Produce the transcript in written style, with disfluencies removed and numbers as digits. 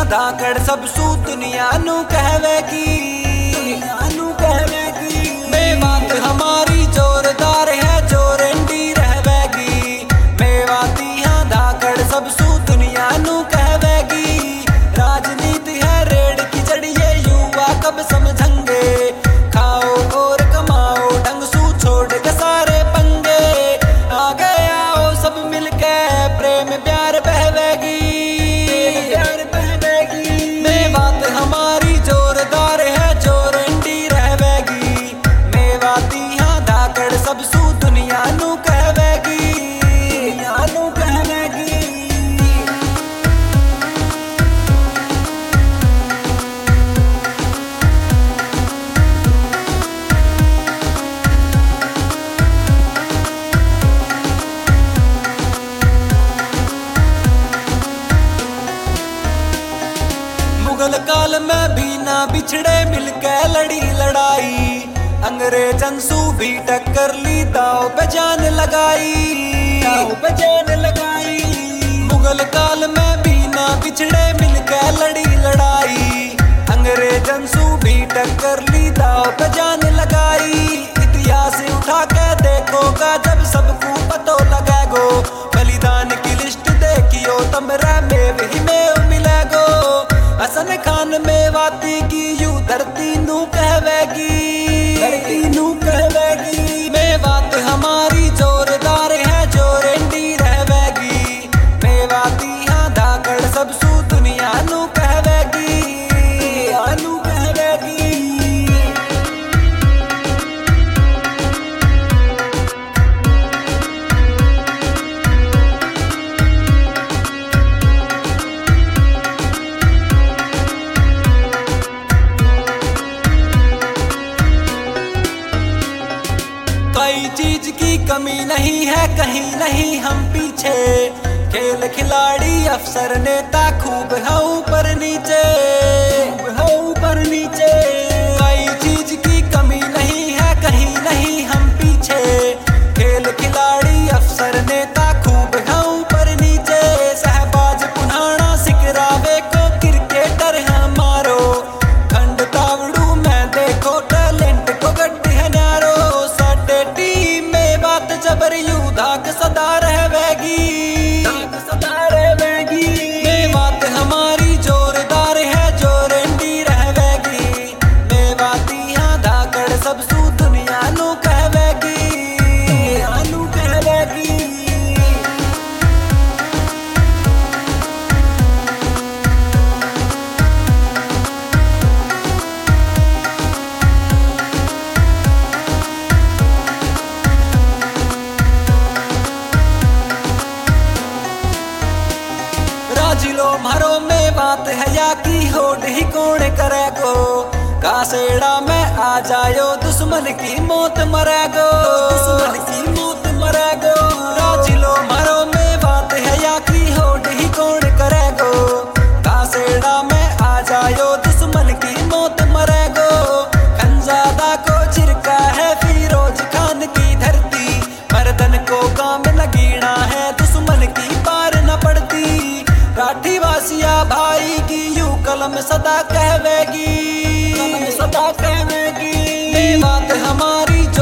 धाकड़ सब सू दुनिया नू कहवेगी, मेवात हमारी जोरदार है जोरंडी रहवेगी। मेवाती हाँ धाकड़ सब सू दुनिया नू कहवेगी। राजनीति है रेड़ की जड़ी ये युवा कब समझेंगे। खाओ और कमाओ ढंग सू छोड़ के सारे पंगे। आगे आओ सब मिलके प्रेम प्यार बहवेगी। मेवात हमारी जोरदार है जोरंडी रहवेगी। मेवाती हाँ धाकड़ सब सू दुनिया नू कहवेगी। मुगल काल में भी ना बिछड़े मिलके लड़ी लड़ाई। अंग्रेजन सू भी टक्कर ली दाव पे जान लगाई। मुगल काल में भी ना बिछड़े मिलके लड़ी लड़ाई। अंग्रेजन सू भी टक्कर ली दाव पे जान लगाई। इतिहास उठा के देखोगा जब सबको पतो लगेगो। बलिदान की लिस्ट देखियो तमरा में ही में मिलेगो। हसन खान मेवाती की यू धरती नू कहवेगी। मेवात हमारी जोरदार है जोरंडी रहवेगी। मेवाती हाँ धाकड़ सब सू दुनिया नू कहवेगी। कई चीज की कमी नहीं है कहीं नहीं हम पीछे। खेल खिलाड़ी अफसर नेता खूब है ऊपर नीचे। कई चीज की कमी नहीं है कहीं नहीं हम पीछे। खेल खिलाड़ी अफसर नेता खूब है ऊपर नीचे। सहबाज पुनाना सिकरावे को क्रिकेटर है मारो। खंड तावड़ू में देखो टैलेंट को गड्ढे है न्यारो। जबर यू धाक सदा रहवेगी। मेवात हमारी जोरदार है जोरंडी रहवेगी। मेवाती हाँ धाकड़ सब सू दुनिया नू कहवेगी। जिलो मारो में बात है या की होड़ ही कौन करेगो। कासेड़ा में आ जायो दुश्मन की मौत मरेगो। जिलो मारो में बात है या की होड़ ही कौन करेगो। कासेड़ा में आ जायो दुश्मन की मौत मरेगो। खंजादा को चिरका है फिरोज खान की धरती। मर्दन को काम लगीना है दुश्मन की पार न पड़ती। काठी वासिया भाई की यू कलम सदा कहवेगी। मेवात हमारी